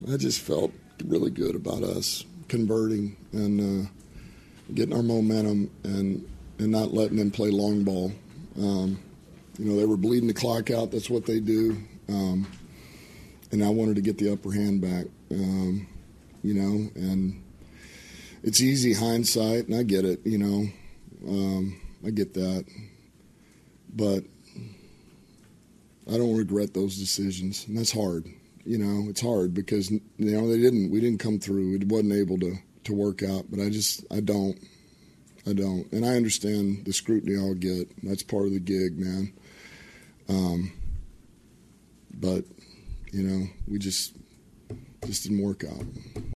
I just felt really good about us converting and getting our momentum and not letting them play long ball. They were bleeding the clock out. That's what they do. And I wanted to get the upper hand back, and it's easy hindsight, and I get it, I get that. But I don't regret those decisions, and that's hard. It's hard because, we didn't come through. It wasn't able to work out, but I don't. And I understand the scrutiny I'll get. That's part of the gig, man. But, we just didn't work out.